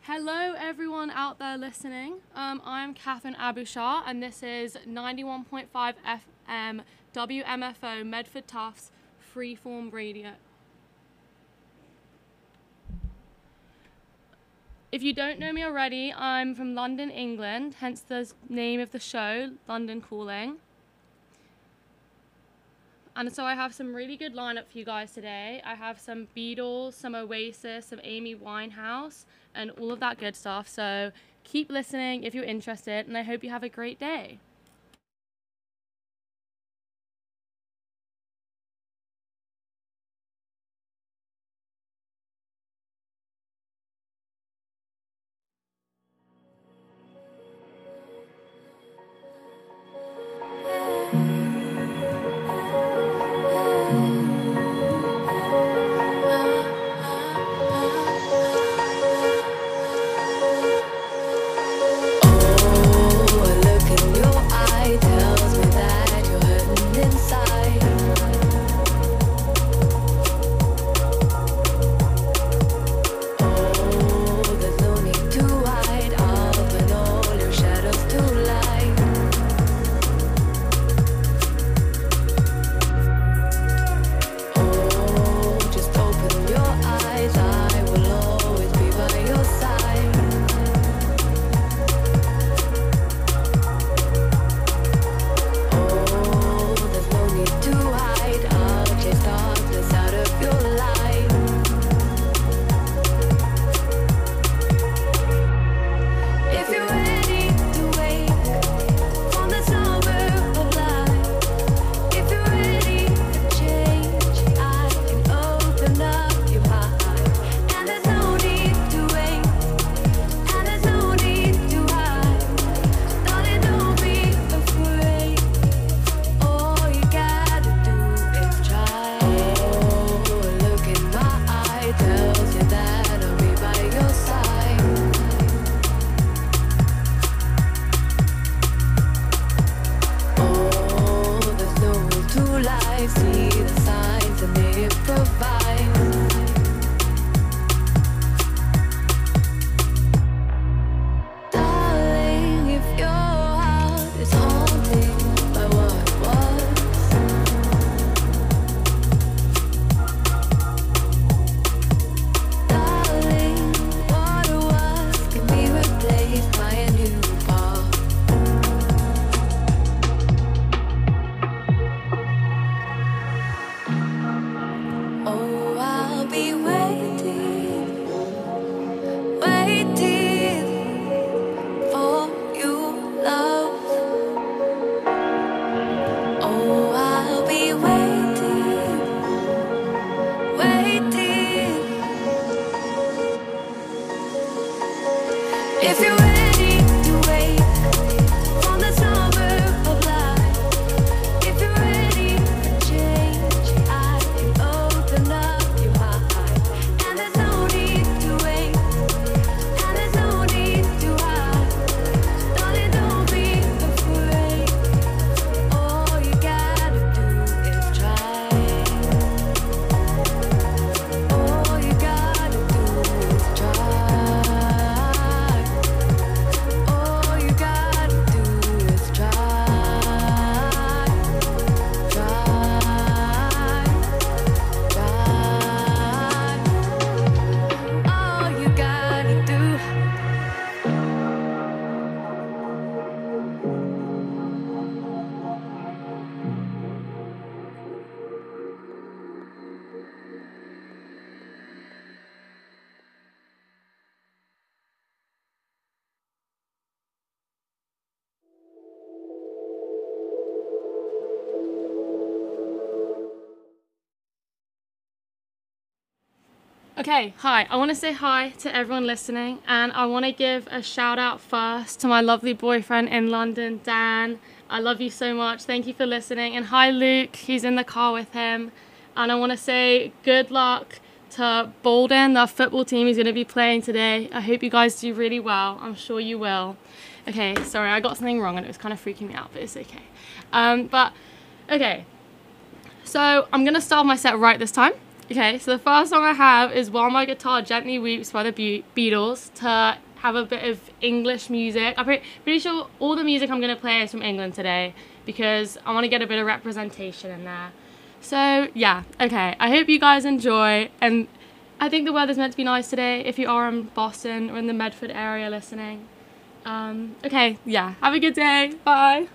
Hello everyone out there listening. I'm Catherine Abushar and this is 91.5 FM WMFO Medford Tufts Freeform Radio. If you don't know me already, I'm from London, England, hence the name of the show, London Calling. And so I have some really good lineup for you guys today. I have some Beatles, some Oasis, some Amy Winehouse, and all of that good stuff. So keep listening if you're interested, and I hope you have a great day. Okay, hi. I want to say hi to everyone listening, and I want to give a shout out first to my lovely boyfriend in London, Dan. I love you so much. Thank you for listening. And hi, Luke. He's in the car with him. And I want to say good luck to Bolden, the football team he's going to be playing today. I hope you guys do really well. I'm sure you will. Okay, sorry, I got something wrong and it was kind of freaking me out, but it's okay. Okay. So I'm going to start my set right this time. Okay, so the first song I have is While My Guitar Gently Weeps by the Beatles, to have a bit of English music. I'm pretty sure all the music I'm going to play is from England today because I want to get a bit of representation in there. So, yeah, okay, I hope you guys enjoy, and I think the weather's meant to be nice today if you are in Boston or in the Medford area listening. Okay, yeah, have a good day. Bye.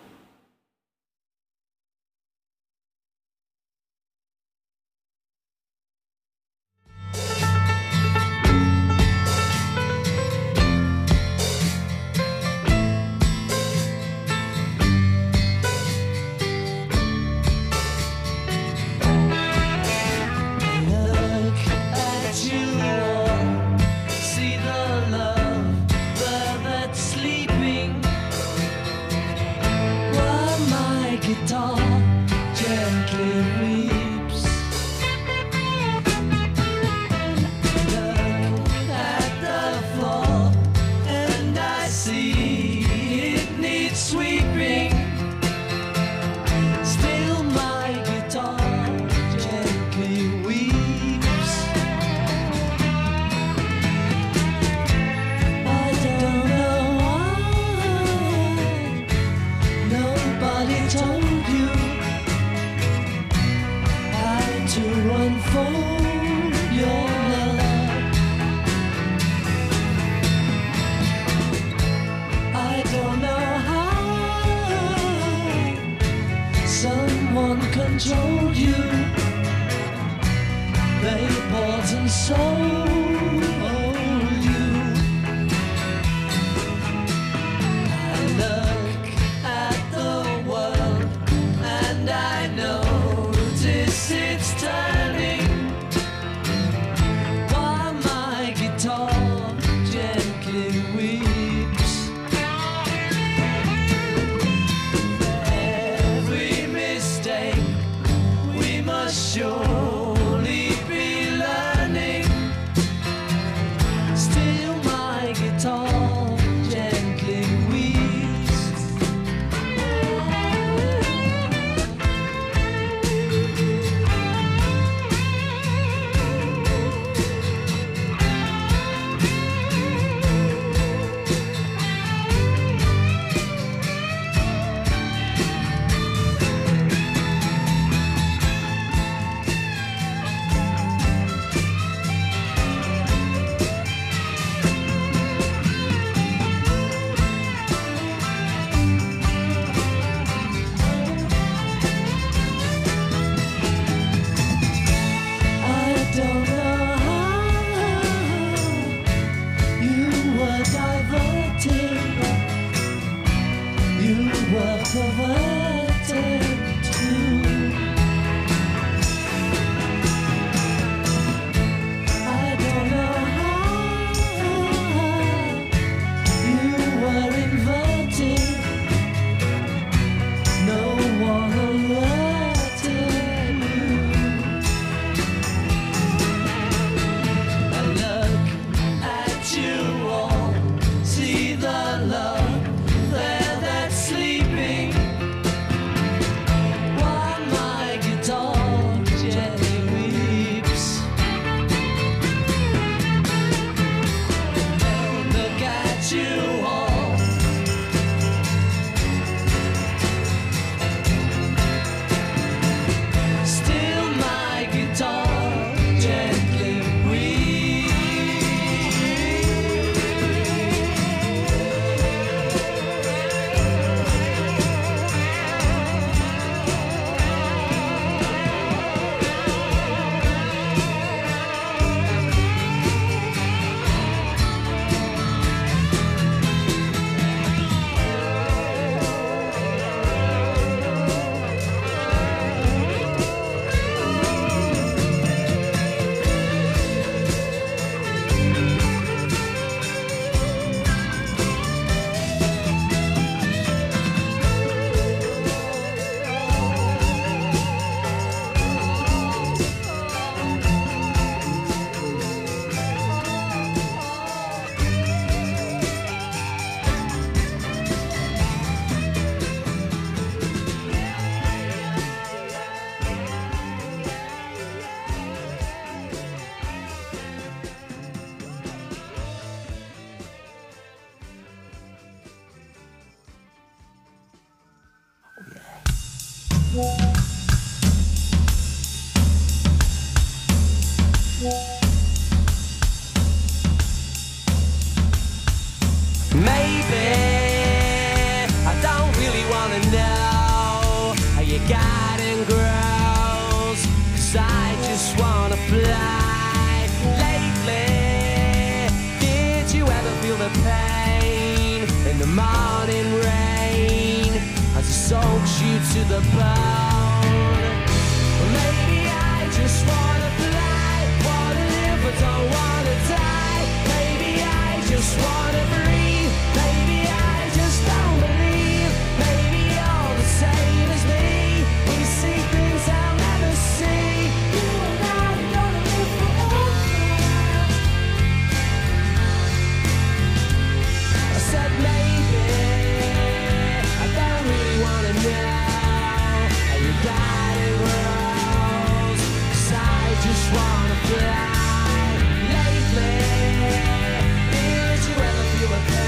Guitar gently weeps. Look at the floor, and I see it needs sweeping. Still, my guitar gently weeps. I don't know why nobody told to unfold your love. I don't know how someone controlled you. They bought and sold you. I look at the world and I notice it's turning while my guitar gently weeps. Every mistake we must surely be learning. Maybe I don't really wanna know how your garden grows, 'cause I just wanna fly. Lately, did you ever feel the pain in the morning rain as it soaks you to the bone? Well, maybe I just wanna fly, wanna live but don't wanna die. Maybe I just wanna breathe. Maybe I just don't believe. Maybe you're the same as me. We see things I'll never see. You and I are gonna live forever. I said maybe I don't really wanna know how you got it grows, 'cause I just wanna fly. Lately, did you ever feel a pain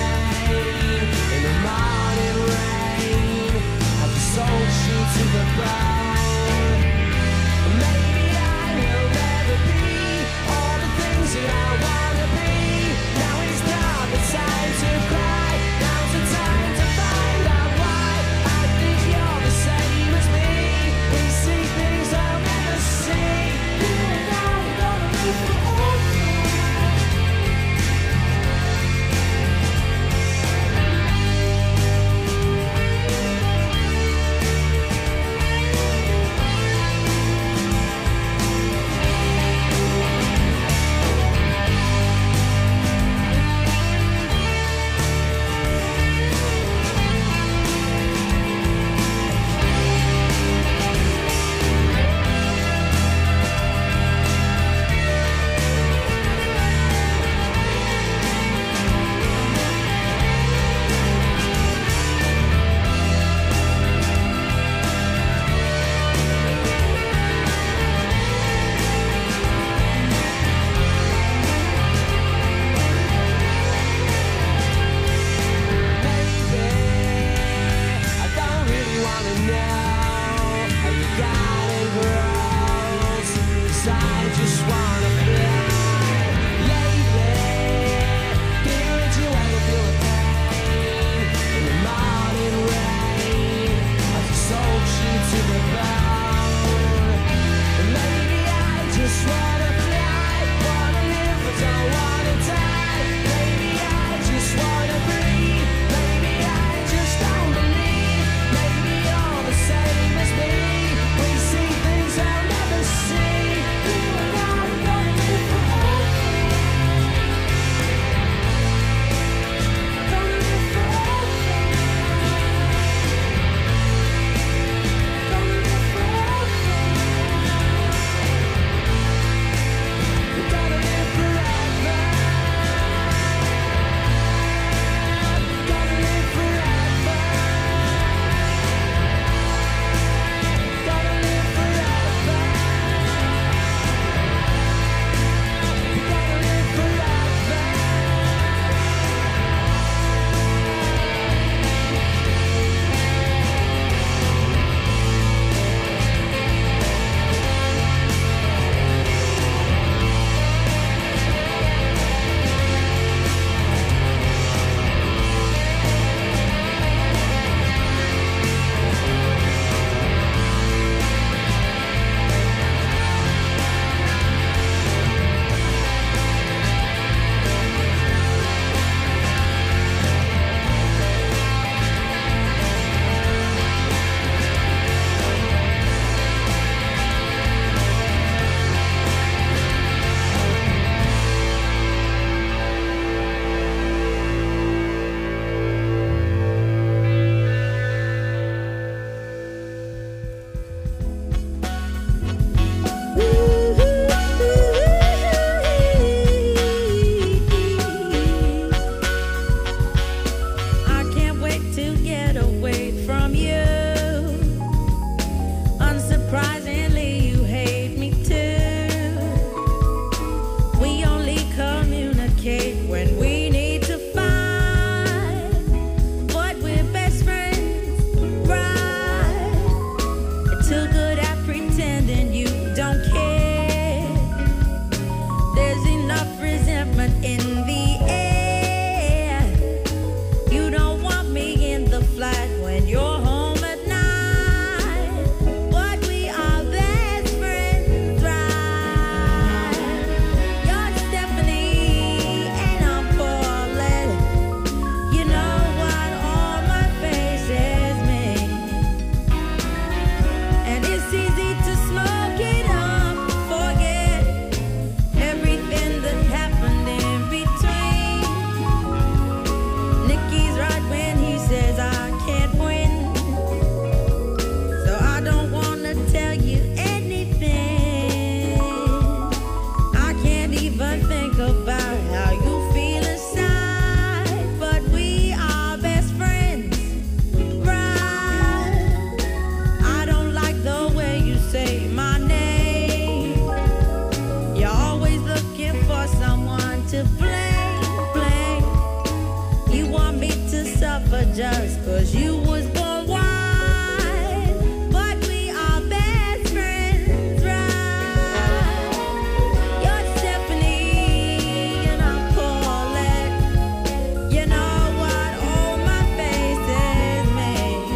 just 'cause you was born wise. But we are best friends, right? You're Stephanie and I'm Paulette. You know what? All my faces made.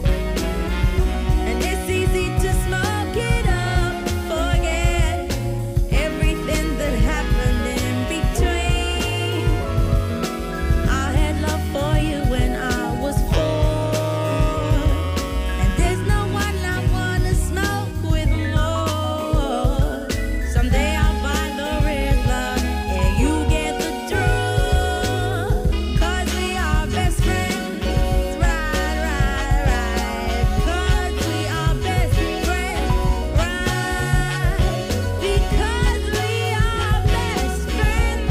And it's easy to smoke it up, forget everything that happened in between. I had love for you when I was 4, and there's no one I wanna smoke with more. Someday I'll find the Riddler and you get the truth, 'cause we are best friends, right, right, right. 'Cause we are best friends, right. Because we are best friends,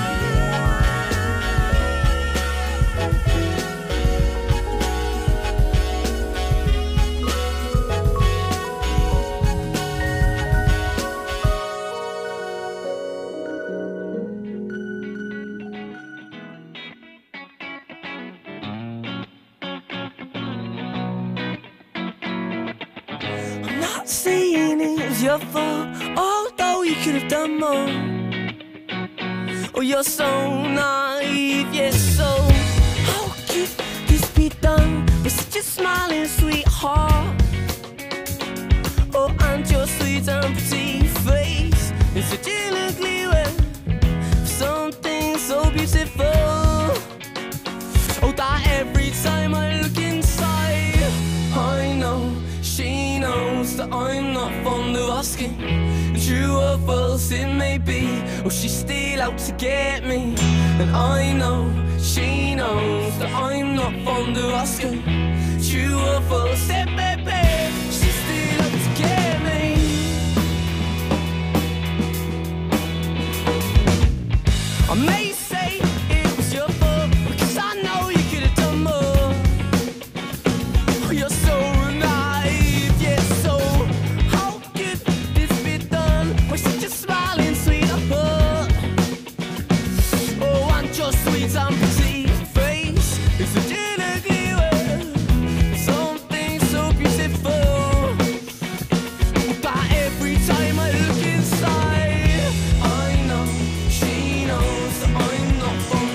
I'm not saying it was your fault, although you could have done more. Oh, you're so naive, yes, so how could this be done with such a smiling sweetheart? Oh, and your sweet and pretty face is such an ugly way for something so beautiful. Oh, that every time I look inside, I know she knows that I'm not fond of asking. True or false it may be, or she's still out to get me. And I know she knows that I'm not fond of asking. True or false it may be, she's still out to get me. I may say it was your fault, because I know you could have done more. Oh, you're so naive, yes, so how could this be done with such a smiling sweetheart? Oh, and your sweet and pretty face is such an ugly way, something so beautiful. But every time I look inside, I know she knows that I'm not fond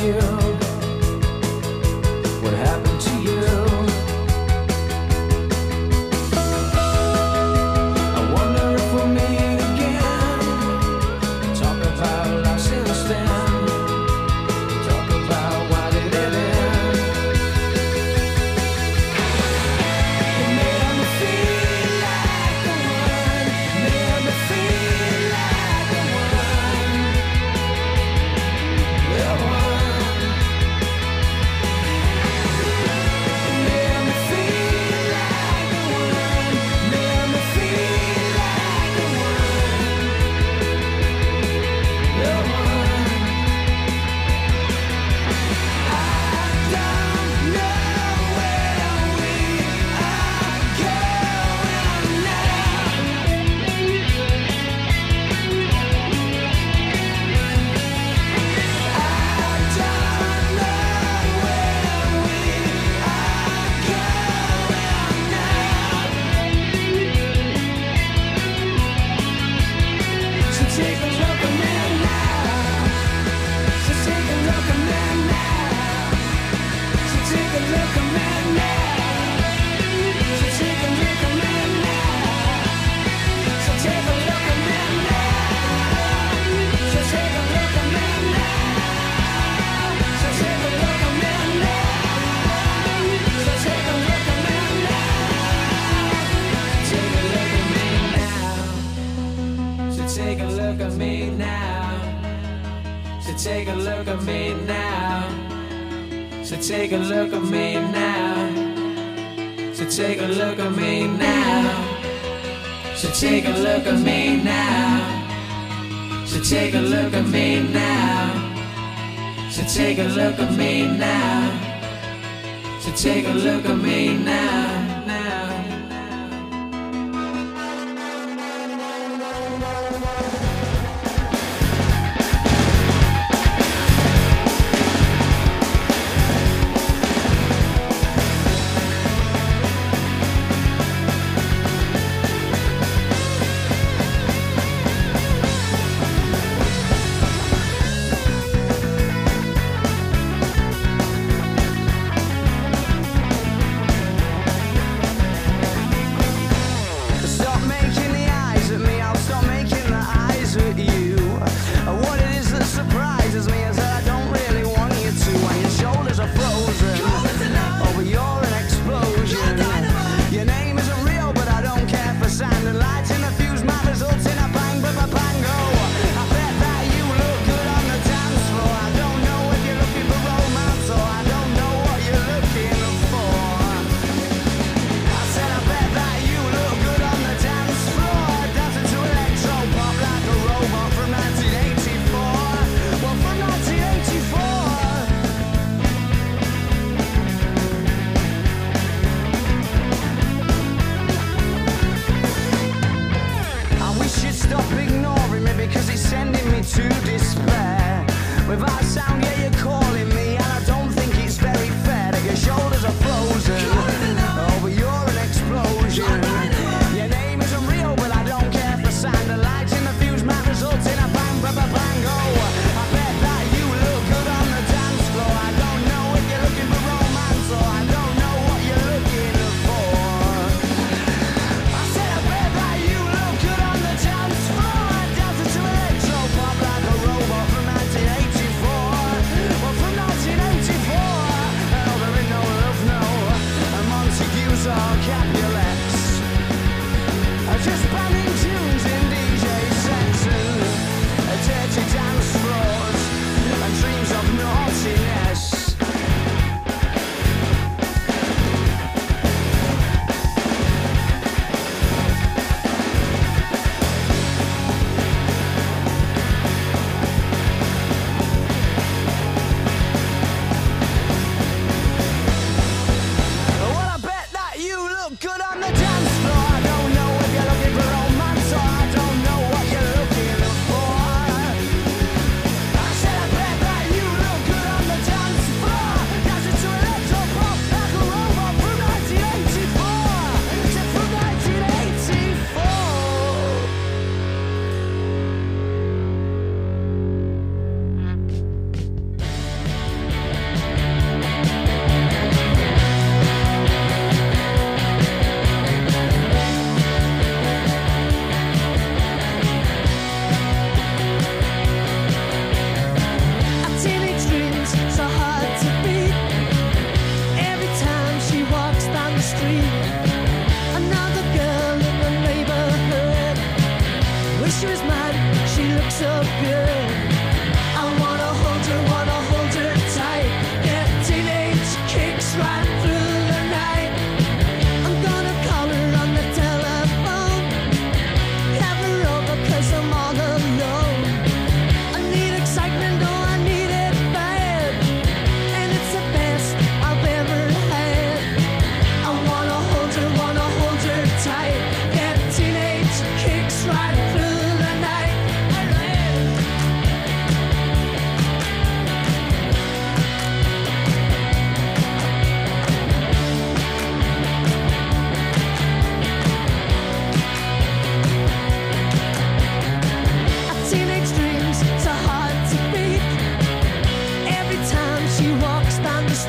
you? What happened to you? I wonder if we'll meet again. Talk about life since then. Talk about why did it end. It made me feel like the one. Made me feel like the one. The one. It made me feel like the one. Made me feel like the one. The one. I don't know where we are going now. I don't know where we are going now. So take a look at me now. So take a look at me now. So take a look at me now. So take a look at me now. So take a look at me now. So take a look at me now. So take a look at me now. So take a look at me now. Take a look at me now. So take a look at me now. So take a look at me now. So take a look at me now. So take a look at me now. So take a look at me now. So take a look at me now. So take a look at me now. So take a look at me now.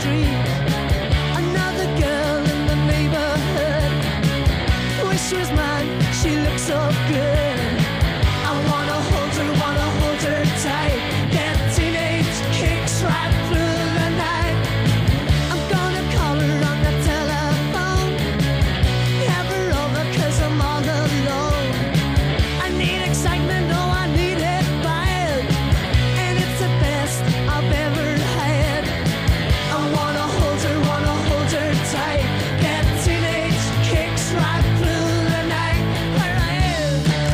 street. Another girl in the neighborhood. Wish she was mine, she looks so good. I wanna hold her tight. Get teenage kicks right through the night. I'm gonna call her on the telephone. Have her over 'cause I'm all alone. I need excitement, oh I need it bad. And it's the best I've ever had. I wanna hold her tight. Get teenage kicks right through the night. Where I am.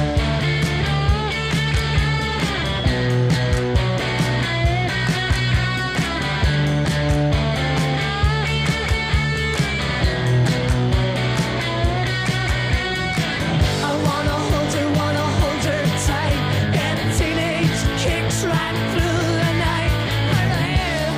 I wanna hold her tight. Get teenage kicks right through the night. Where I am.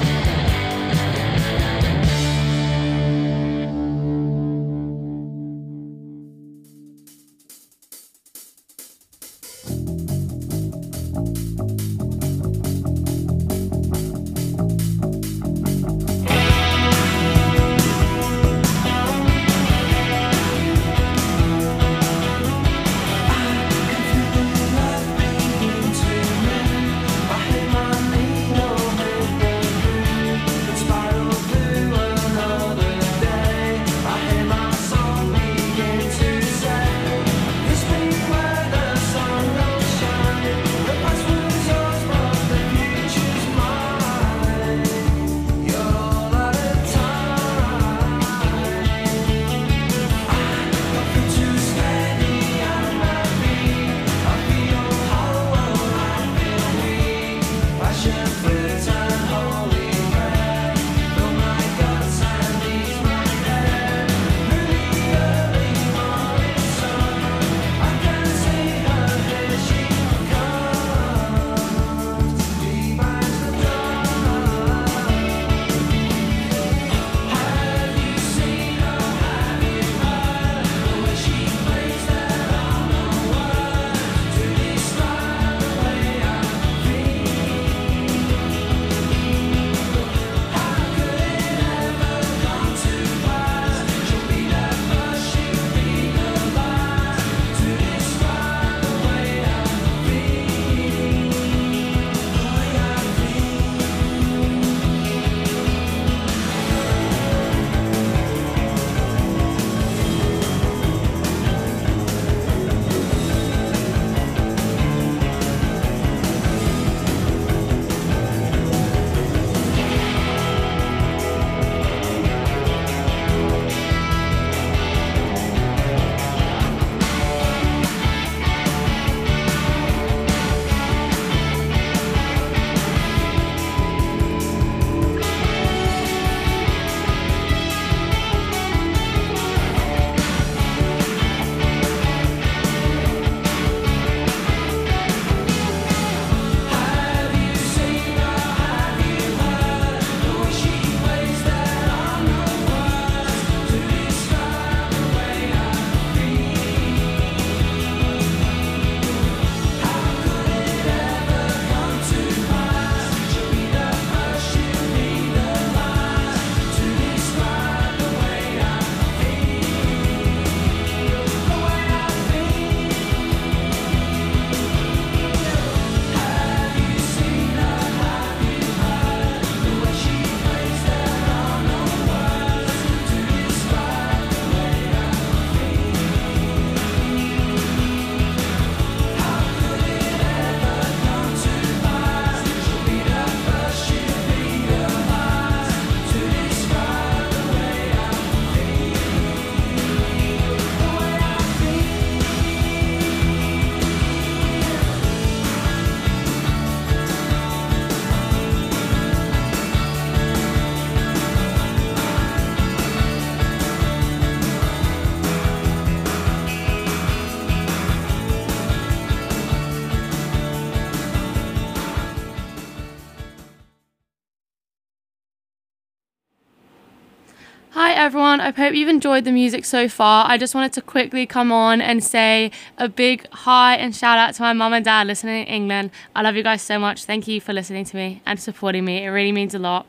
Hi everyone, I hope you've enjoyed the music so far. I just wanted to quickly come on and say a big hi and shout out to my mum and dad listening in England. I love you guys so much. Thank you for listening to me and supporting me. It really means a lot.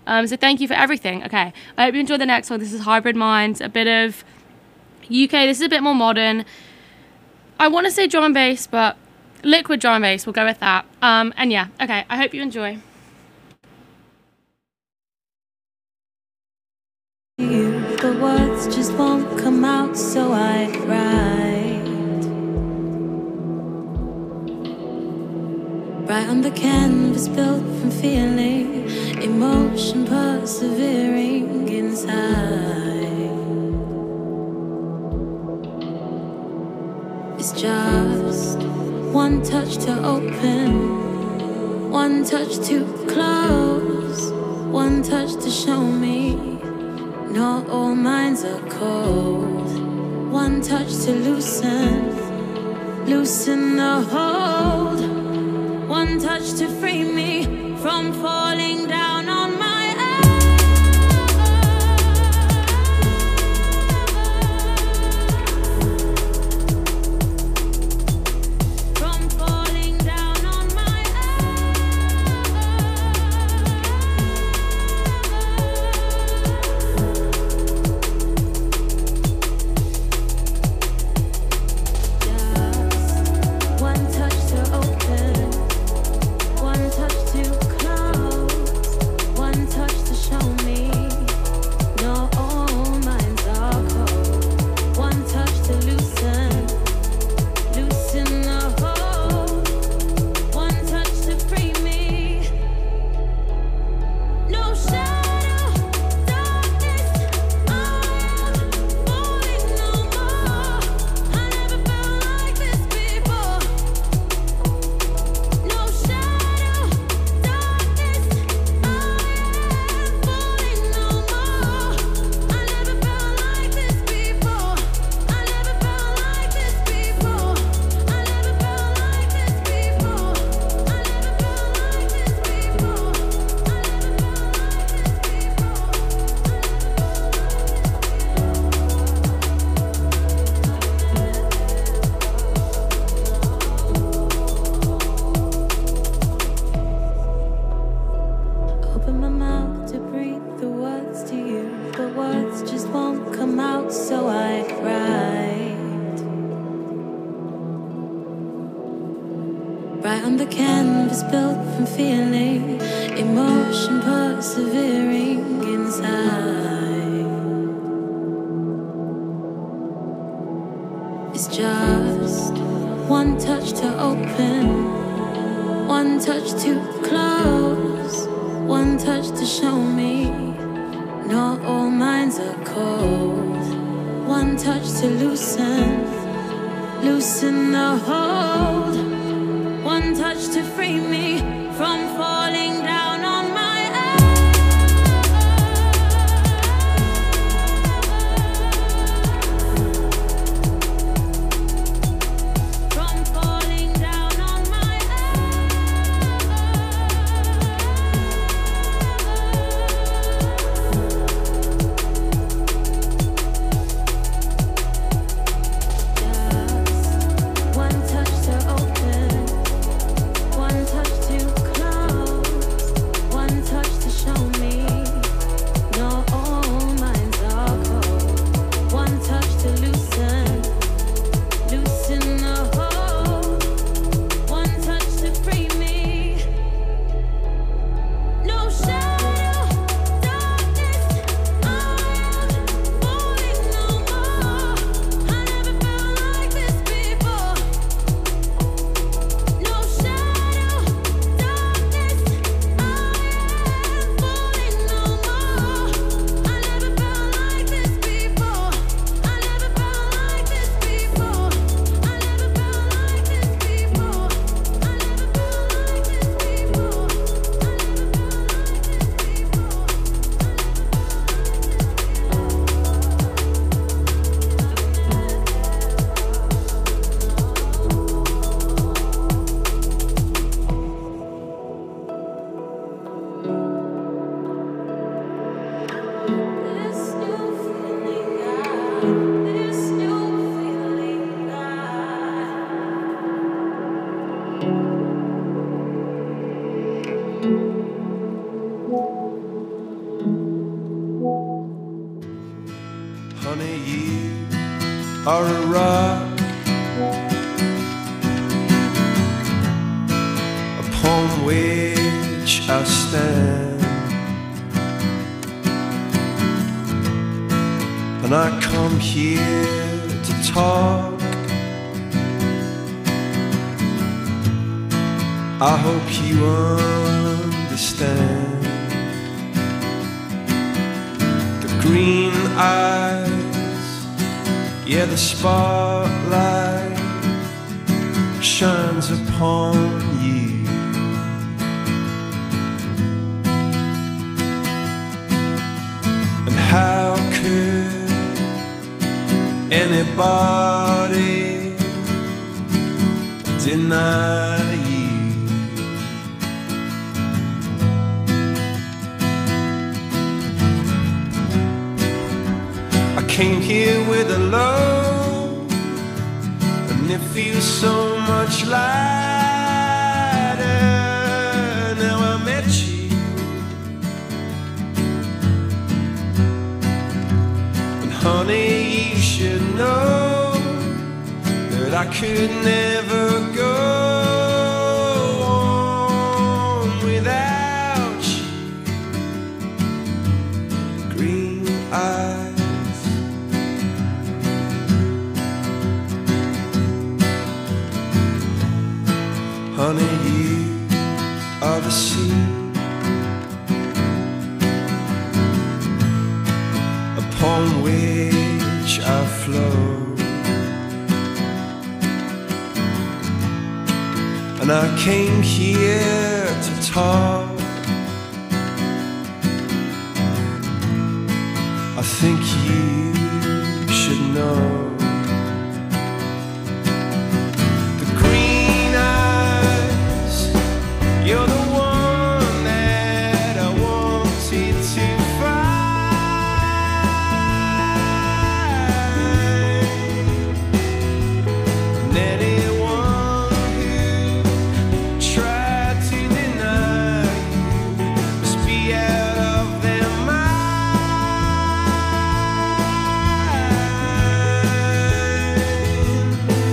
So thank you for everything. Okay, I hope you enjoyed the next one. This is Hybrid Minds, a bit of UK. This is a bit more modern. I want to say drum and bass, but liquid drum and bass, we'll go with that. And yeah, okay, I hope you enjoy. The words just won't come out, so I write on the canvas built from feeling, emotion persevering inside. It's just one touch to open, one touch to close, one touch to show me not all minds are cold. One touch to loosen the hold. One touch to free me from falling down on my on the canvas built from feeling, emotion persevering inside. It's just one touch to open, one touch to close, one touch to show me not all minds are cold. One touch to loosen the hold. One touch to free me from falling down on my from falling down on my just one touch to open, one touch to close. Honey, you are a rock upon which I stand, and I come here to talk. I hope you understand. The green eyes, yeah, the spotlight shines upon you. And how could anybody deny you? I came here with a load, and it feels so much lighter now I met you. And honey, you should know that I could never go on without you. Green eyes, honey, you are the sea upon which I float, and I came here to talk. I think you should know. You're the one that I wanted to find, and anyone who tried to deny you must be out of their mind.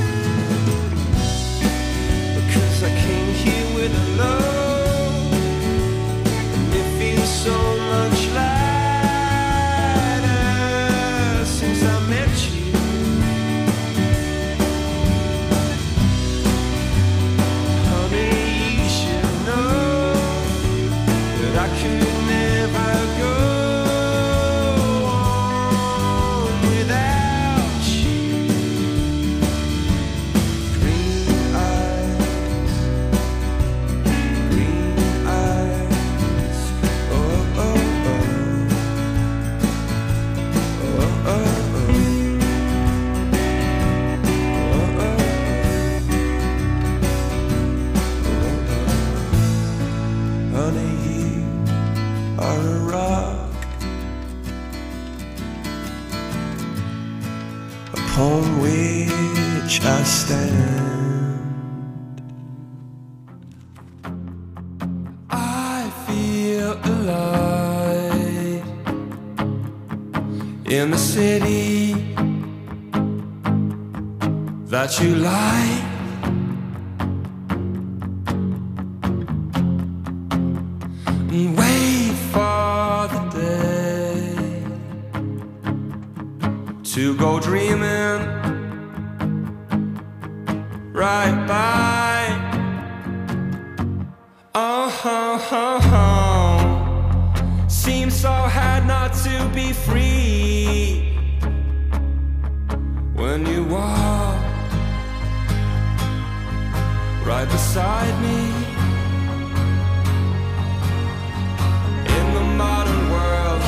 Because I came here with a love, so much lighter since I met you. Honey, you should know that I could never go on without you. Green eyes, green eyes. Honey, you are a rock upon which I stand. I feel alive in the city that you like. And wait for the day to go dreaming right by. Seems so hard not to be free when you walk right beside me. In the modern world,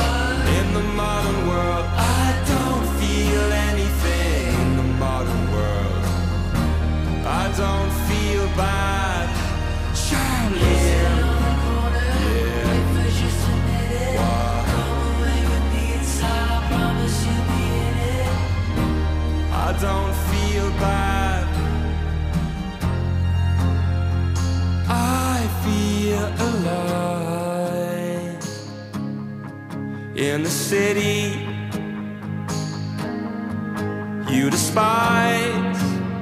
I don't feel anything. In the modern world, I don't feel bad. Charlie, I don't feel bad. I feel alive in the city you despise.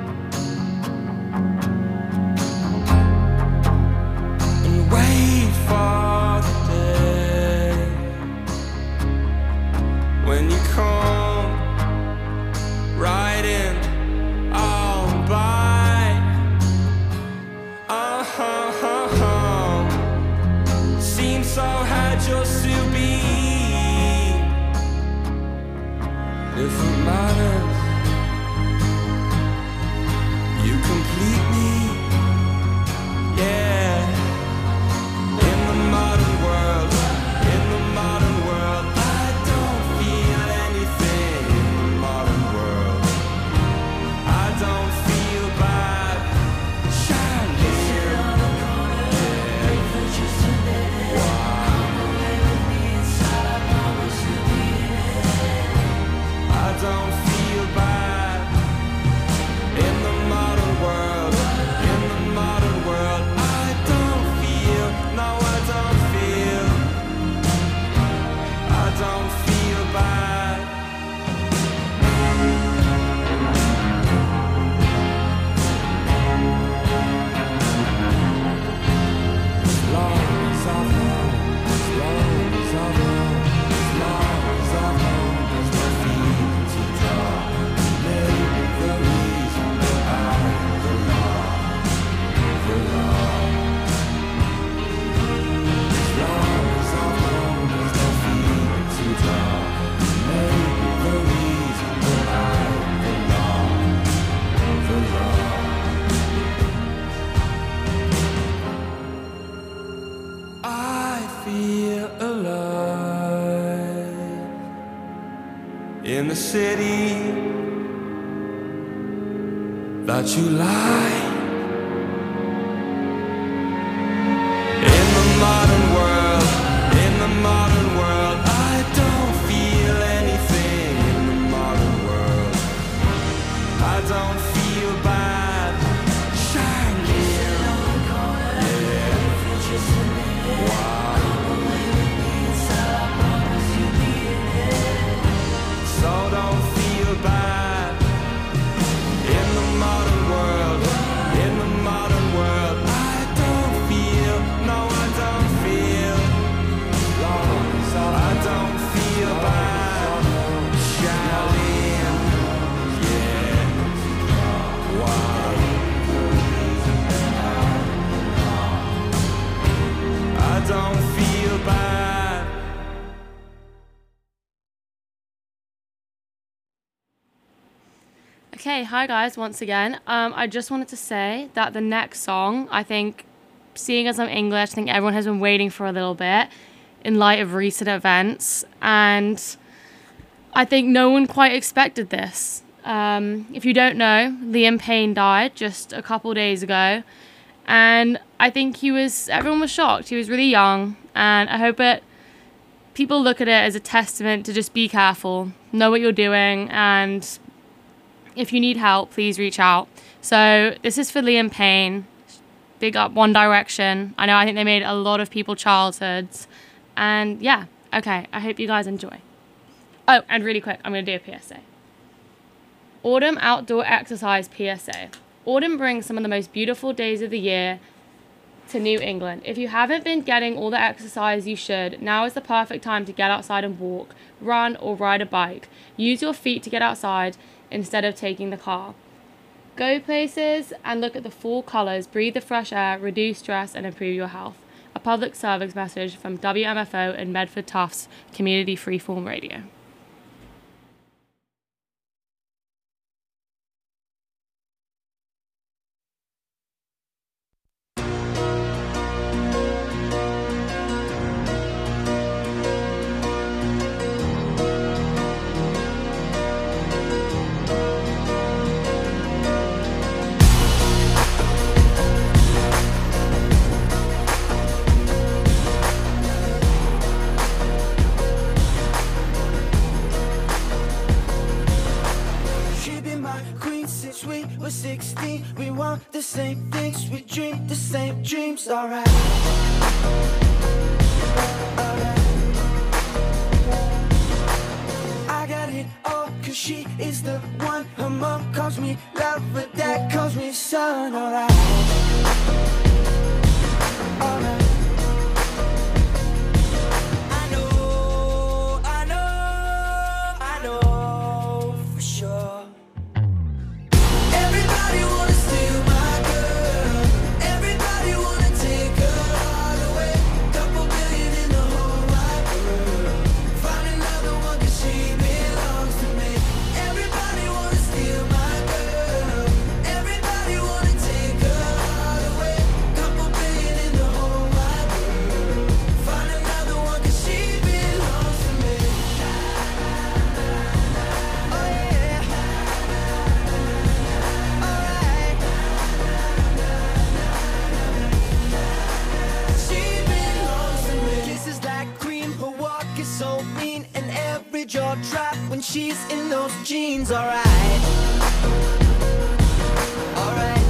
And wait for the day when you come riding all by. Seems so hard just to be. If it matters, you complete me. Yeah. In the modern world, I don't feel anything. In the modern world, I don't feel bad. I don't feel bad. In the modern world, I don't feel, no, I don't feel bad. As long as I've known, as long as I've known, as long as I've known, there's no feeling to draw. Maybe the reason that I belong. As long as I've known, there's no feeling to draw. Maybe the reason that I belong. I feel alive in the city that you like. In the modern world, I don't feel anything. In the modern world, I don't feel bad. So don't feel bad. In the modern world, I don't feel, no, I don't feel, I don't feel bad. Charlene, yeah, wow. I don't feel bad. Okay, hi guys, once again. I just wanted to say that the next song, I think, seeing as I'm English, I think everyone has been waiting for a little bit in light of recent events, and I think no one quite expected this. If you don't know, Liam Payne died just a couple days ago, and I think everyone was shocked. He was really young, and I hope people look at it as a testament to just be careful, know what you're doing, and if you need help, please reach out. So this is for Liam Payne. Big up One Direction. I think they made a lot of people childhoods. And yeah, okay, I hope you guys enjoy. Oh, and really quick, I'm going to do a PSA. Autumn Outdoor Exercise PSA. Autumn brings some of the most beautiful days of the year to New England. If you haven't been getting all the exercise you should, now is the perfect time to get outside and walk, run, or ride a bike. Use your feet to get outside instead of taking the car. Go places and look at the fall colours, breathe the fresh air, reduce stress, and improve your health. A public service message from WMFO and Medford Tufts Community Freeform Radio. we were 16. We want the same things, we dream the same dreams. Alright. I got it all, 'cause cause she is the one. Her mom calls me love, but dad calls me son. Alright, alright. I know for sure. Everybody wanna steal my girl. Everybody wanna take her all away. Couple billion in the whole wide world. Find another one cause she belongs to me. Everybody wanna steal my girl. Everybody wanna take her all away. Couple billion in the whole wide world. Find another one cause she belongs to me. Oh yeah. Alright. She belongs to me. Kisses like cream, her walk is so mean, and every jaw drop when she's in those jeans. Alright, alright.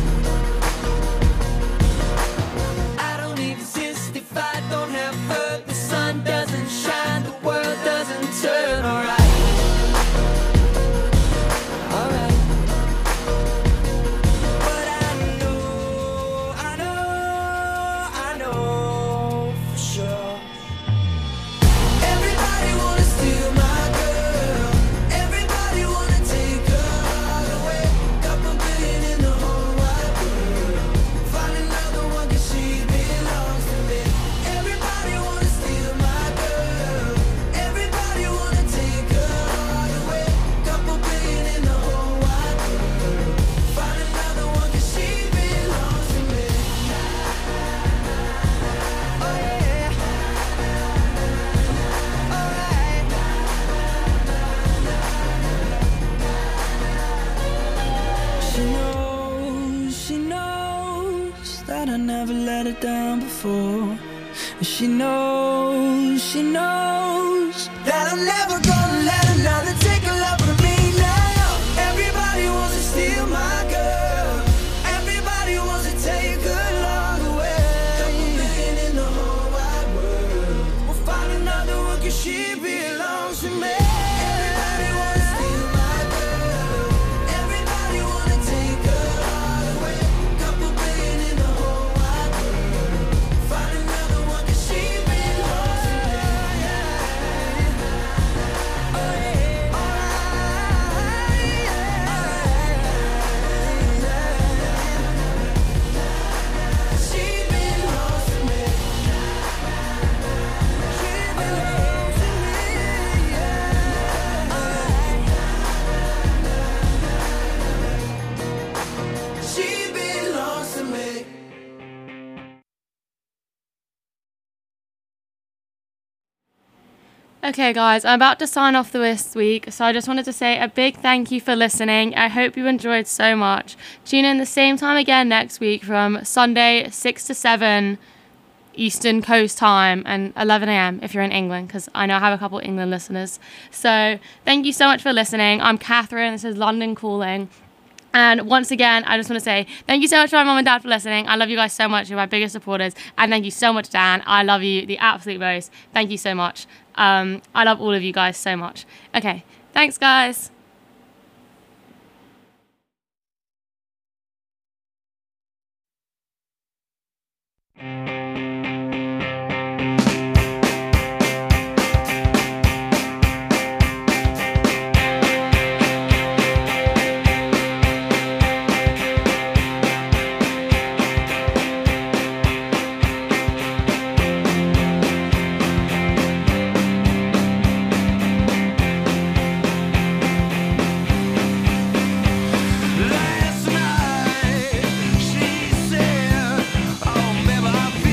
I don't exist if I don't have her. The sun doesn't shine, the world doesn't turn. Alright, alright. But I know for sure. Everybody wanna steal my girl. Everybody wanna take her all away. Couple billion in the whole wide world. Find another one cause she belongs to me. Everybody wanna steal my girl. Everybody wanna take her all away. Couple billion in the whole wide world. Find another one cause she belongs to me. Oh yeah. Alright. She knows that I never let her down before. And she knows that I'm never gonna let another take a love from me now. Everybody wants to steal my girl. Everybody wants to take her long away. Couple billion in the whole wide world. We'll find another one cause she belongs to me. Everybody wanna steal my girl. Everybody wanna take her all away. Couple billion in the whole wide world. Find another one cause she belongs to me. Oh yeah. Alright, yeah. She belongs to me. She belongs to me, yeah. She belongs to me. Okay, guys, I'm about to sign off this week, so I just wanted to say a big thank you for listening. I hope you enjoyed so much. Tune in the same time again next week from Sunday 6 to 7 Eastern Coast time and 11 a.m. if you're in England, because I know I have a couple England listeners. So thank you so much for listening. I'm Catherine. This is London Calling. And once again, I just want to say thank you so much to my mum and dad for listening. I love you guys so much. You're my biggest supporters. And thank you so much, Dan. I love you the absolute most. Thank you so much. I love all of you guys so much. Okay, thanks, guys. Last night she said, "Oh, baby, I feel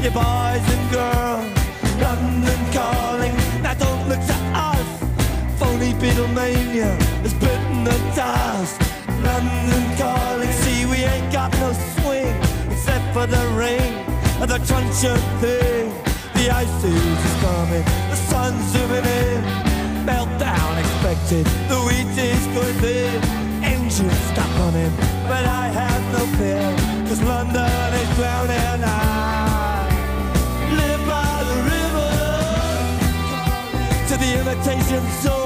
city boys and girls. London calling, now don't look to us. Phony Beatlemania has bitten the dust. London calling, see we ain't got no swing except for the rain and the truncheon thing. The ice age is coming, the sun's zooming in. Meltdown expected, the wheat is going thin. Engines stop running, but I have no fear, 'cause London is drowning. I live by the river to the imitation soul.